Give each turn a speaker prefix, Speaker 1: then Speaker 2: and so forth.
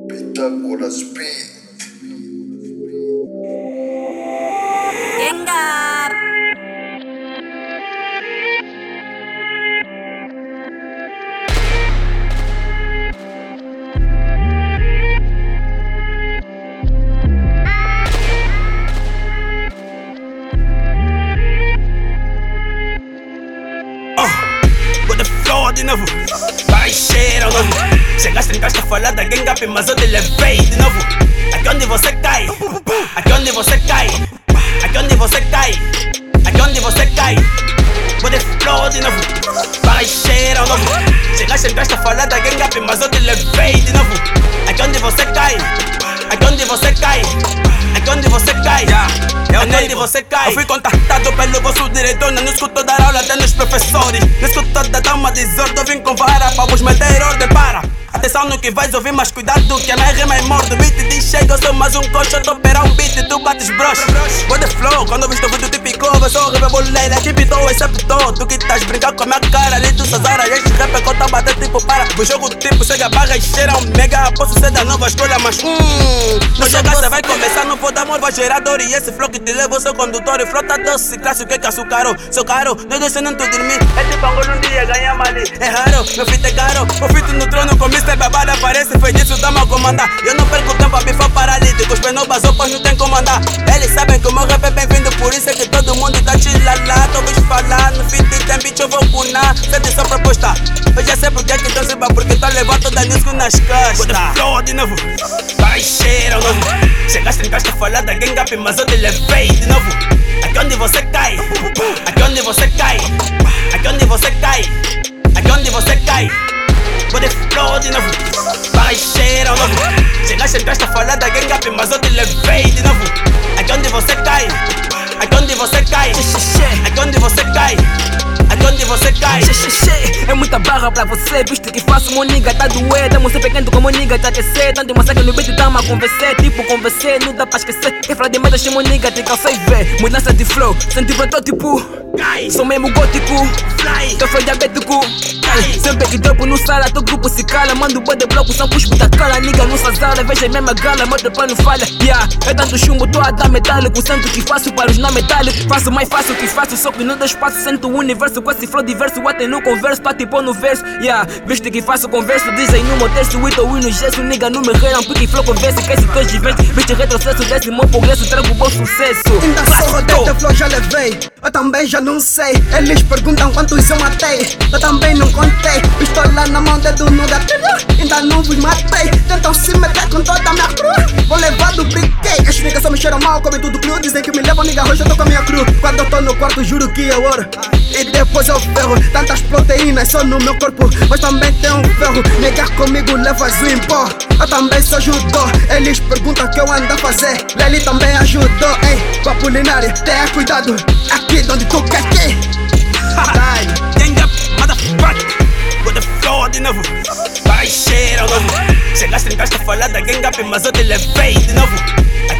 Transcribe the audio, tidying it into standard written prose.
Speaker 1: Bitácora Speed.
Speaker 2: Gengar.
Speaker 3: With the floor de novo, vai cheira ao novo. Chegaste em caixa falar da gang up, mas eu te levei de novo. Aqui onde você cai, aqui onde você cai, aqui onde você cai, aqui onde você cai. With the floor de novo, vai cheira ao novo. Chegaste em caixa falar da gang up, mas eu te levei de novo. Aqui onde você cai, aqui onde você cai, aqui onde você cai. Onde você cai. Eu fui contactado pelo vosso diretor. Não escuto dar aula até nos professores. Não escuto da dama desordem. Eu vim com vara para vos meter ordem. Para, atenção no que vais ouvir, mas cuidado que a minha rima é morto. O beat diz chega, eu sou mais um coach. Eu tô operar um beat, tu bates broche. With the flow, quando eu visto o vídeo típico, eu sou rebebolei, equipe tô excepto. Tu que estás brincando com a minha cara ali, tu Sazara. Este rap é conta bater tipo para. O jogo tipo chega barra e cheira um mega. Posso ser da nova escolha, mas não chega, cê vai começar. Não vou dar amor, vai gerar dor. E esse flow que te leva, seu condutor e frota doce. Classe o que açucarou, seu caro, não deixando tu dormir. Esse bango num dia ganha mali. É raro, meu fit é caro. O fit no trono com Mr. Babada aparece. Foi disso, dá-me a comandar. Eu não perco tempo a bifar paralíticos. Peno basou, pois não tem como andar. Eles sabem que o meu rap é bem-vindo. Por isso é que todo mundo tá chilala. Tô ouvindo falar, no fit tem bitch eu vou cunar. Sente sua proposta. Eu já sei porque é que tão se porque tô levando toda disco nas costas. With the flow de novo, vai cheira ao novo. Chegaste em caixa falar da gang up, mas eu te levei de novo. Aqui onde você cai, aqui onde você cai, aqui onde você cai, aqui onde você cai. With the flow de novo, vai cheira ao novo. Chegaste em caixa falar da gang up, mas eu te levei de novo. Aqui onde você cai, aqui onde você cai, aqui onde você cai, aqui onde você cai.
Speaker 4: É muita barra pra você, visto que faço meu nigga tá doer. Tamo sempre quente como nigga te aquecer. Tanto massacre no beat, tamo a convencer. Tipo convencer, não dá pra esquecer. Quem fala de merda, chama nigga, te calça e vê. Mudança de flow, senti protótipo. Sou mesmo gótico, tô flow diabético. Sempre que dropo no sala, teu grupo se cala. Mando boi de bloco, são cuspo da cala. Nigga não sazala, veja a mesma gala. Meu plano falha, é tanto chumbo, tô a dar metálico. Santo que faço para os não metálicos. Faço mais fácil que faço, só que não dou espaço. Sento o universo com esse flow diverso. Até no converso, tá tipo no verso. Visto que faço converso, dizem no meu texto. E tô no gesso, nigga não me reiram. Porque flow conversa, que esse teu diverso. Viste retrocesso desse meu progresso, trago bom sucesso.
Speaker 5: Ainda só rodei, teu flow já levei. Eu também já não sei. Eles perguntam quantos eu matei. Eu também não contei. Pistola na mão, dedo no gatilho. Ainda não vos matei. Tentam se meter com toda a minha crew. Vou levar do briquei. As niggas só me cheiram mal, comem tudo cru. Dizem que me levam, nigga, hoje eu tô com a minha crew. Quando eu tô no quarto, juro que é ouro. E depois eu ferro. Tantas proteínas só no meu corpo, mas também tem um ferro. Negar comigo levas o impó. Eu também sou judô. Eles perguntam o que eu ando a fazer. Lely também ajudou. Ei, com a culinária, tenha cuidado. Aqui onde tu quer que
Speaker 3: Gang up, motherfucker. With the flow de novo, vai cheira ao novo. Chegaste em caixa falar da gang up, mas eu te levei de novo.